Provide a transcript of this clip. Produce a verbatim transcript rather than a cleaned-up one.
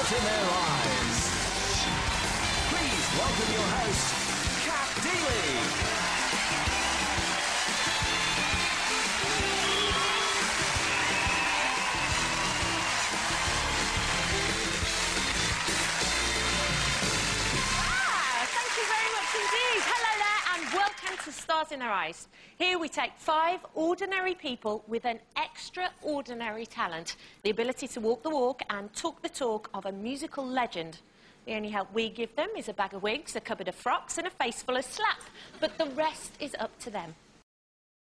Stars in Their Eyes. Please welcome your host, Kat Deeley. To Stars in Their Eyes. Here we take five ordinary people with an extraordinary talent, the ability to walk the walk and talk the talk of a musical legend. The only help we give them is a bag of wigs, a cupboard of frocks and a face full of slap, but the rest is up to them.